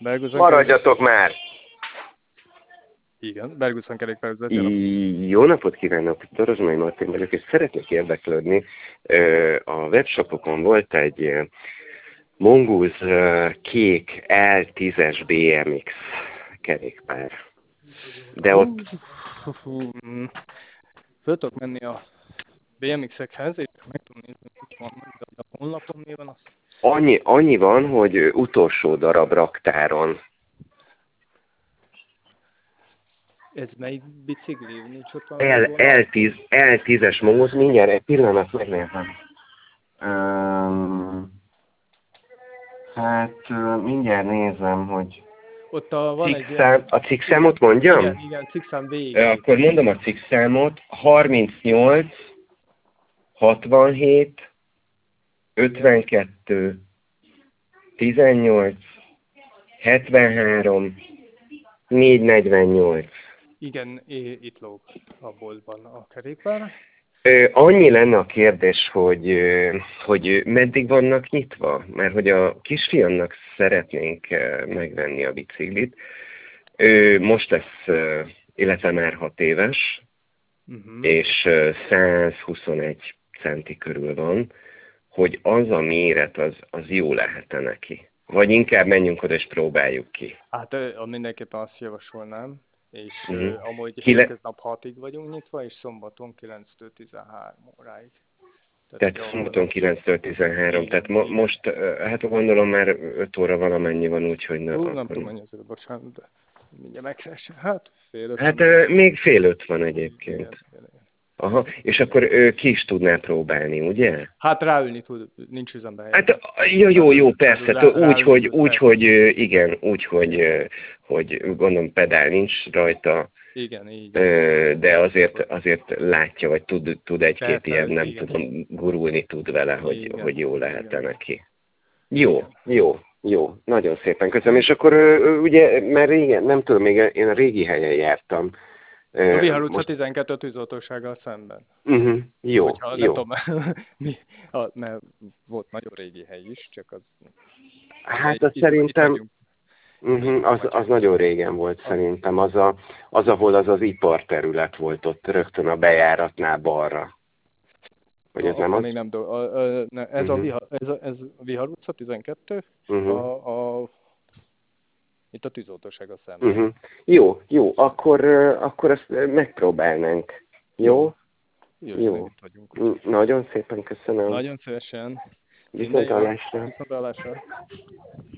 Maradjatok már! Igen, Berguszon kerékpározás. Jó napot kívánok, Dorozsmai Martin vagyok, és szeretnék érdeklődni. A webshopokon volt egy Mongoose kék L10-es BMX kerékpár. De ott... Föl tudok menni a BMX-ekhez, és meg tudom nézni, hogy van, de a honlapon mi van az? Annyi van, hogy utolsó darab raktáron. Ez melyik bicikli? Nincs ott L10-es Mongoose, mindjárt egy pillanat megnézem. Hát mindjárt nézem, hogy... Ott van egy ilyen... A cikkszámot mondjam? Igen, cikkszám végig. Akkor mondom a cikkszámot. 38, 67, 52, 18, 73, 448. Igen, itt lóg a boltban a kerékpár. Annyi lenne a kérdés, hogy meddig vannak nyitva? Mert hogy a kisfiamnak szeretnénk megvenni a biciklit. Most lesz, illetve már 6 éves, és 121 centi körül van, hogy az a méret, az jó lehet-e neki? Vagy inkább menjünk oda és próbáljuk ki? Hát mindenképpen azt javasolnám, és amúgy hétköznap 6-ig vagyunk nyitva, és szombaton 9-től 13 óráig. Tehát szombaton 9-től 13, tehát most, hát gondolom már 5 óra valamennyi van, úgyhogy nem tudom, mennyi az bocsánat, de mindjárt megkeresem. Hát fél 5. Hát még fél 5 van egyébként. Igen. Aha, és akkor ki is tudná próbálni, ugye? Hát ráülni tud, nincs üzembe helyen. Hát jó, persze, úgy, hogy gondolom pedál nincs rajta. Igen, így. De azért látja, vagy tud egy-két ilyen, nem igen. Tudom, gurulni tud vele, hogy jó lehet-e neki. Jó, nagyon szépen köszönöm. És akkor ugye, mert régen, nem tudom, még én a régi helyen jártam. A Vihar utca 12 tűzoltósággal szemben. Jó. Nem tudom, mert volt nagyon régi hely is, csak az... Hát az szerintem... Az nagyon régen volt szerintem. Az, ahol az iparterület volt ott rögtön a bejáratnál balra. Vagy ez nem az? Még nem ez a Vihar utca 12, itt a tűzoltóság a szemben. Jó, akkor ezt megpróbálnánk. Jó. Nagyon szépen köszönöm. Nagyon szívesen. Viszontlátásra.